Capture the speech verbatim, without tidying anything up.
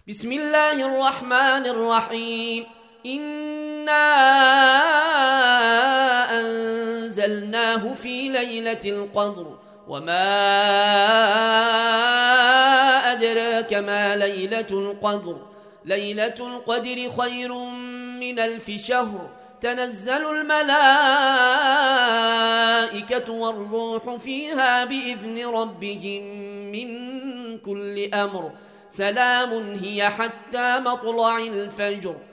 بسم الله الرحمن الرحيم. إنا أنزلناه في ليلة القدر وما أدراك ما ليلة القدر ليلة القدر خير من ألف شهر. تنزل الملائكة والروح فيها بإذن ربهم من كل أمر. سلام هي حتى مطلع الفجر.